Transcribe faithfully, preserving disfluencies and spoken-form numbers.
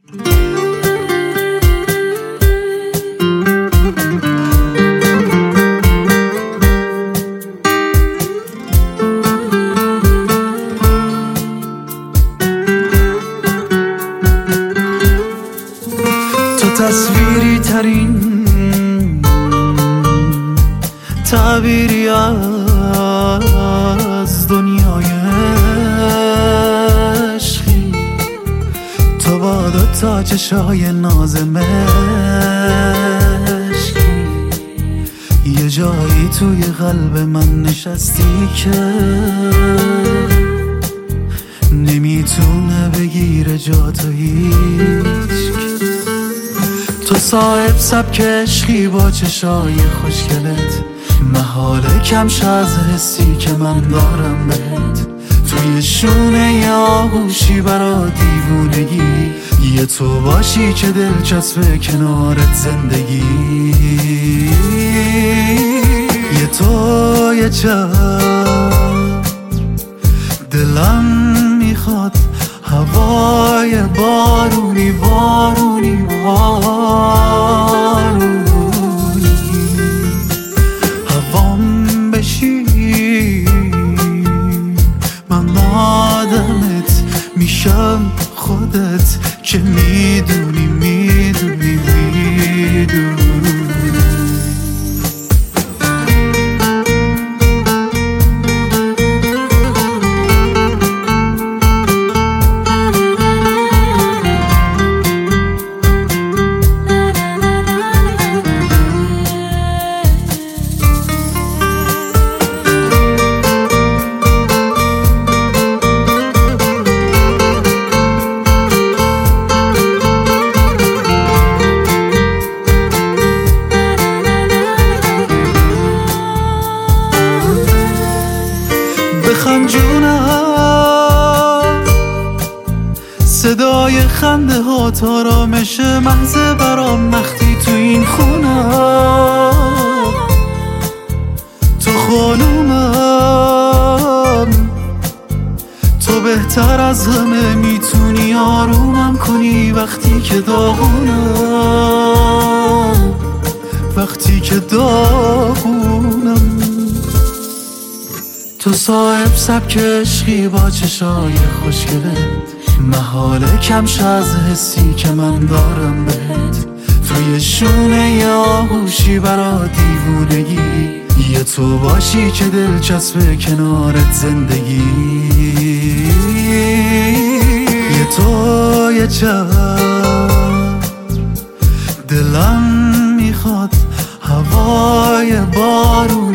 تصویری ترین تعبیری از دنیای عشقی، تو با دوتا چشای ناز مشکی یه جایی توی قلب من نشستی که نمیتونه بگیره جاتو هیچ. تو صاحب سبک عشقی با چشای خوشگلت، محاله کمش از حسی که من دارم بهت. توی شونه ی آغوشی برا دیوونگی، یه تو باشی که دلچسبه کنارت زندگی. یه تو یه چند دلم میخواد هوای بارونی بارونی بارونی هوام بشی، من آدمت میشم خودت که میدونی میدونی میدونی. بخند جونم، صدای خنده ها آرامش محض برام وقتی تو این خونم. تو خانومم، تو بهتر از همه میتونی آرومم کنی وقتی که داغونم، وقتی که داغونم. تو صاحب سبک عشقی با چشای خوشگلت، محاله کمش از حسی که من دارم بهت. توی شونه ی آغوشی برا دیوونگی، یه تو باشی که دلچسبه کنارت زندگی. یه تو یه چند دلم میخواد هوای بارون